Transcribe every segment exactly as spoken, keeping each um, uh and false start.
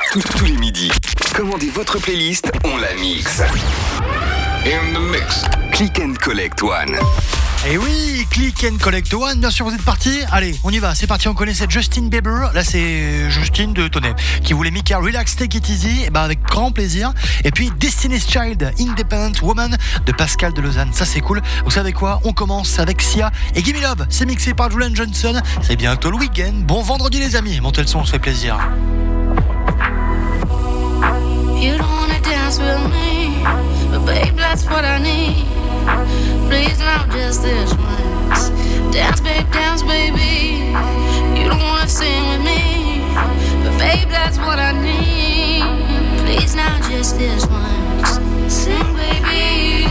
Tous, tous les midis, commandez votre playlist, on la mixe. In the mix. Click and Collect One. Et oui, Click and Collect One, bien sûr vous êtes partis. Allez, on y va, c'est parti, on connaît cette Justin Bieber. Là c'est Justine de Tonnet qui voulait Mika Relax Take It Easy, et bah avec grand plaisir. Et puis Destiny's Child, Independent Woman de Pascal de Lausanne, ça c'est cool. Vous savez quoi, on commence avec Sia et Gimme Love, c'est mixé par Julian Johnson. C'est bientôt le week-end, bon vendredi les amis, montez le son, on se fait plaisir. You don't wanna dance with me, but babe, that's what I need. Please now just this once. Dance, babe, dance, baby. You don't wanna sing with me, but babe, that's what I need. Please now just this once. Sing, baby.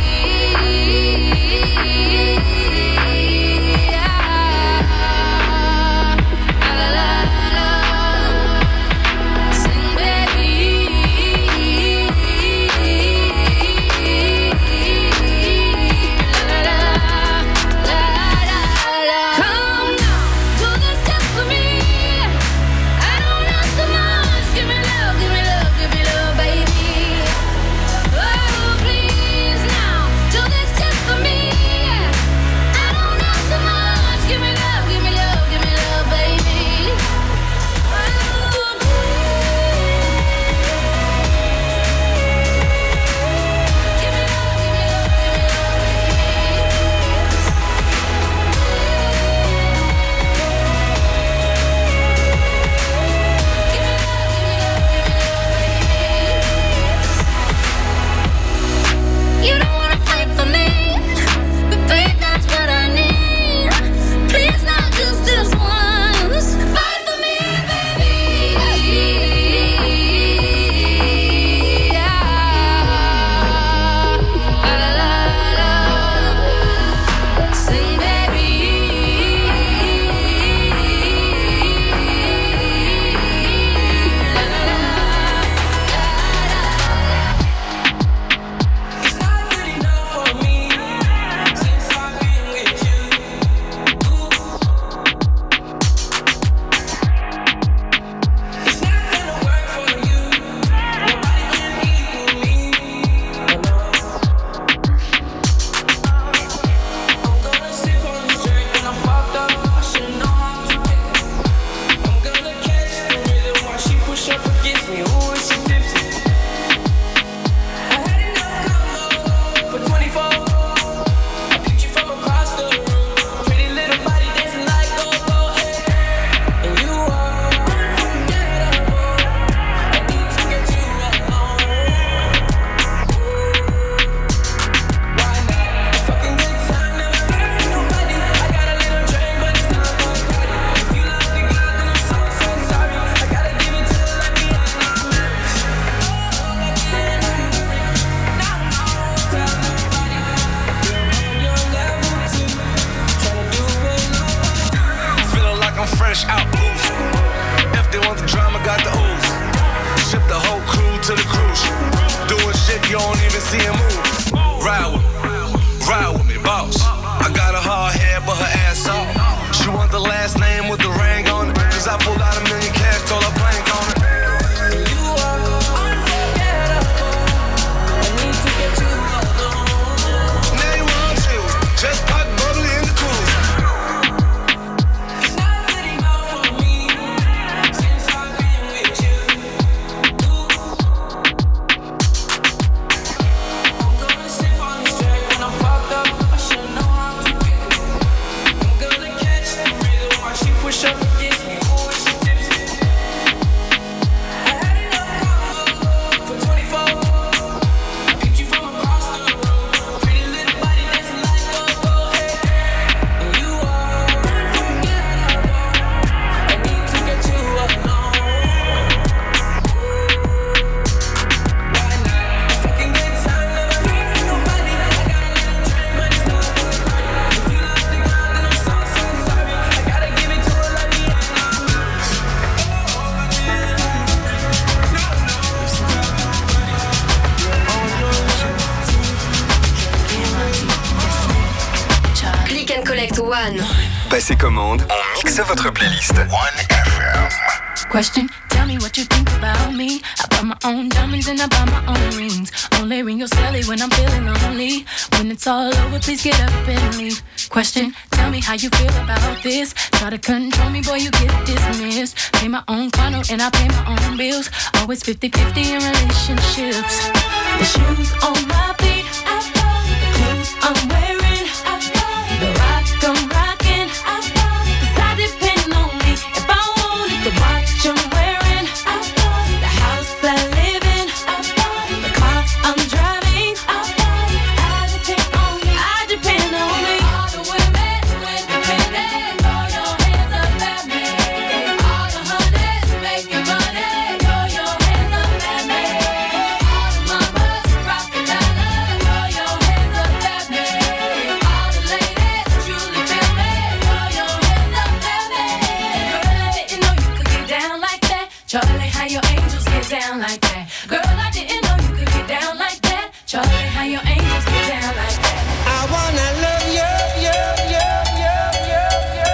Passez commande, on mixe votre playlist. One F M. Question. tell me what you think about me. I buy my own diamonds and I buy my own rings. Only ring your celly when I'm feeling lonely. When it's all over, please get up and leave. Question, tell me how you feel about this. Try to control me, boy, you get dismissed. Pay my own condo and I pay my own bills. Always fifty-fifty in relationships. The shoes on my feet, I bought the clothes I'm wearing, I bought the rock I'm rocking, I bought. 'Cause I depend on me if I wanted the watch I'm wearing, I bought the house I live in, I bought the car I'm driving, I bought. I depend on me, I depend on me. All the women who independent, throw your hands up at me. All the honeys making money, throw your hands up at me. All the mamas rockin' dollar, throw your hands up at me. All the ladies truly feel me, throw your hands up at me. Girl, I didn't know you could get down like that. Charlie, how your angels get down like that. Girl, I didn't know you could get down like that. Charlie, how your angels get down like that. I wanna love you, you, you, you, you, you,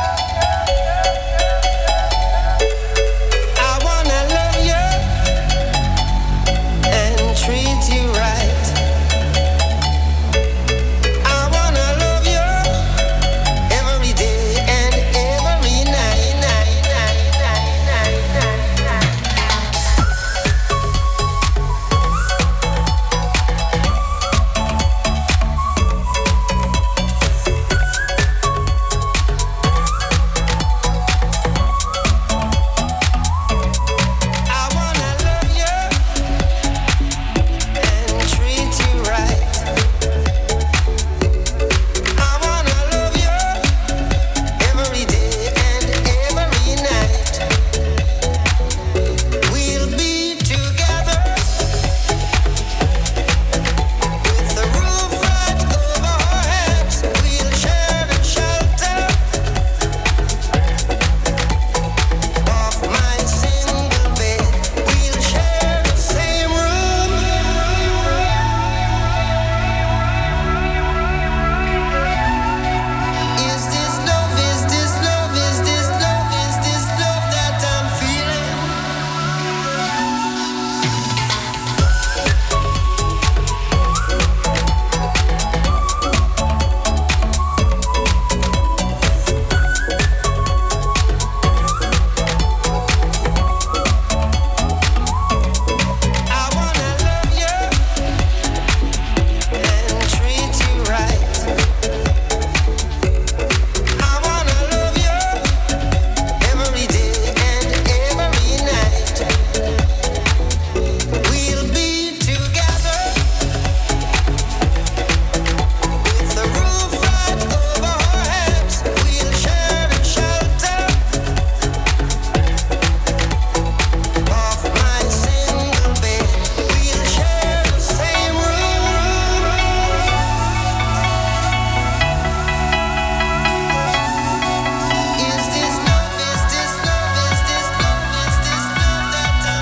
I wanna love you and treat you right. I wanna love you every day and every night, night, night, night, night, night, night. I wanna love you and treat you right. I wanna love you every day and every night. We'll be together with the roof right over our heads. We'll share the shelter of my single bed. We'll share the same room. Is this love? Is this love? Is this love? Is this love that I'm feeling? I wanna love you and treat you right. I wanna love you every day and every night. We'll be together with the roof right over our heads. We'll share the shelter of my single bed. We'll share the same room. Is this love? Is this love? Is this love? Is this love that I'm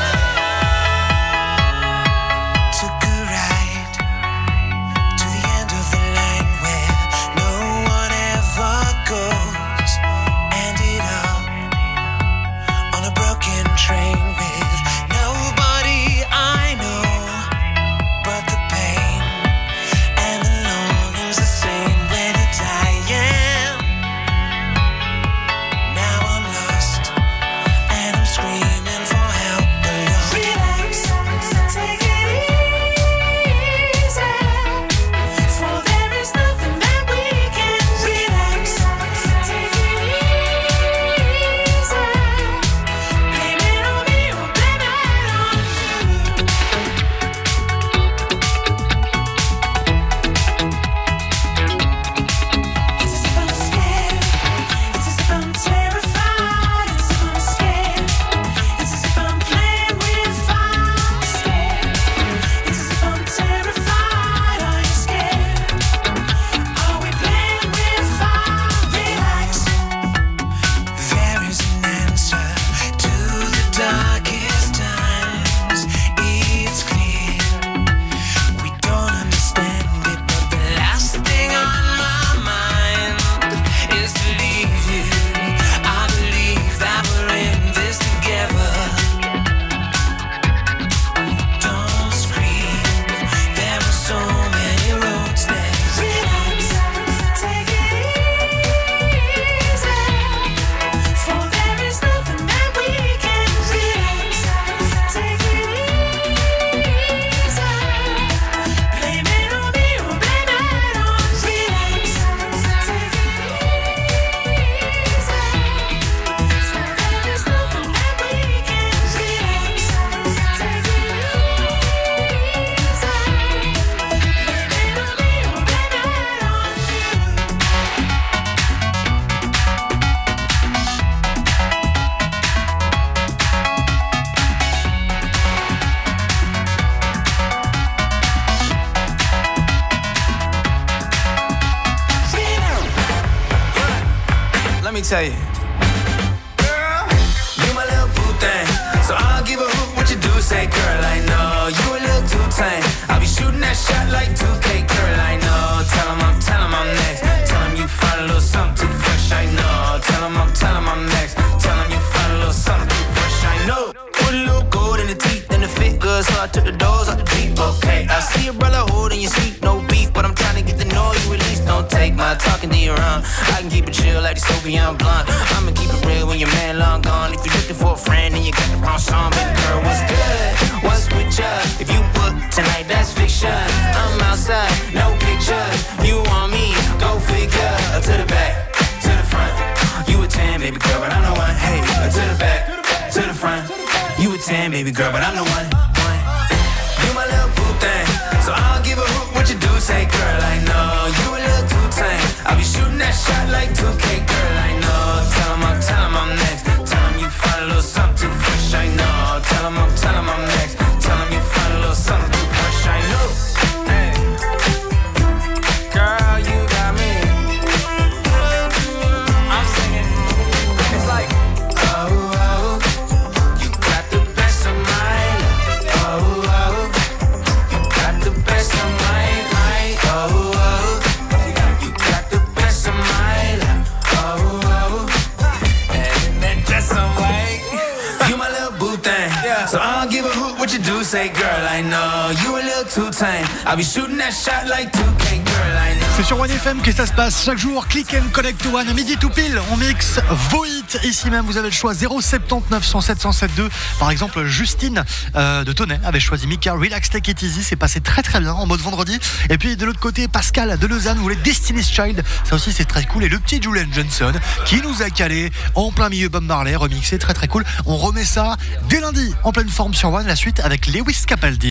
feeling? Took a ride to the end of the line where no one ever goes. Ended up on a broken train with nobody I know, but the pain and the longing's the same when you're dying. Now I'm lost and I'm screaming for help alone. Relax, take it easy, for there is nothing that we can. Relax, take it easy, blame it on me or blame it on you. It's as if I'm scared, it's as if I'm terrified, it's as if I'm scared, it's as if I'm playing with fire. Scared, it's as if I'm terrified. Are you scared? Are we playing with fire? Relax. There is an answer to the darkest times. It's clear we don't understand it, but the last thing on my mind is to leave you. I believe that we're in this together. tell you. Girl, you my little boo thing. So I'll give a hoot what you do. Say, girl, I know you a little too tame. I'll be shooting that shot like two K, girl, I know. Tell him I'm, tell him I'm next. Tell him you find a little something too fresh, I know. Tell him I'm, tell him I'm next. Tell him you find a little something too fresh, I know. Put a little gold in the teeth and the fit good, so I took the doors out the Jeep, okay. I see your brother holding your seat, no beef, but I'm trying to get to know you at least. Don't take my talking to your own. I can keep it chill like the Soviet blunt. I'ma keep it real when your man long gone. If you're looking for a friend and you got the wrong song, baby girl, what's good? What's with ya? If you book tonight, that's fiction. I'm outside, no pictures. You want me? Go figure. To the back, to the front. You a ten, baby girl, but I'm the one. Hey, to the back, to the front. You a ten, baby girl, but I'm the one. one. You my little boo thing, so I'll give a hoot what you do. Say, girl, I know you a little too tame. I'll be shooting that shot like two K, girl, I know. Tell him I'm, tell him I'm next. Tell him you find a little something too fresh, I know. Tell him I'm, tell him I'm next. Tell him you find a little something too fresh, I know. Hey, girl, you got me. I'm singing. It's like, oh, oh, you got the best of mine. Oh, oh, you got the best of mine, mine. Oh, oh, you got the best of mine. Oh, oh, and then just some white. You my little boo thing, so I'll give a hoot what you do. Say, girl, I know you a little too tame. I'll be shooting that shot like two K, girl, I know. C'est sur One F M que ça se passe chaque jour. Click and Connect One à midi tout pile. On mixe vos hits. Ici même, vous avez le choix zéro sept neuf cent sept cent sept deux. Par exemple, Justine euh, de Tonnet avait choisi Mika. Relax, Take It Easy. C'est passé très très bien en mode vendredi. Et puis de l'autre côté, Pascal de Lausanne voulait Destiny's Child. Ça aussi, c'est très cool. Et le petit Julian Johnson qui nous a calé en plein milieu Bob Marley, remixé, très très cool. On remet ça dès lundi en pleine forme sur One. La suite avec Lewis Capaldi.